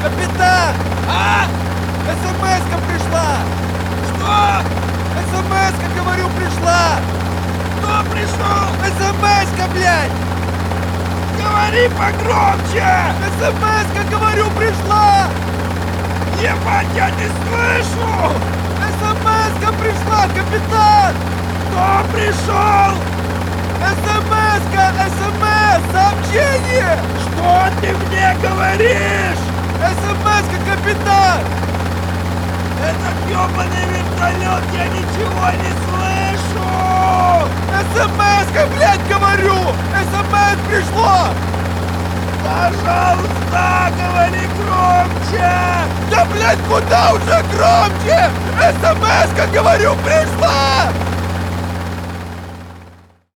Капитан! А? СМС-ка пришла! Что? СМС-ка, говорю, пришла! Кто пришел? СМС-ка, блядь! Говори погромче! СМС-ка, говорю, пришла! Ебать, я не слышу! СМС-ка пришла, капитан! Кто пришел? СМС-ка, СМС, сообщение! Что ты мне говоришь? СМС-ка, капитан! Этот ёбаный вертолет, я ничего не слышу! СМС-ка, блядь, говорю! СМС пришло! Пожалуйста, говори громче! Да, блядь, куда уже громче? СМС-ка, говорю, пришла!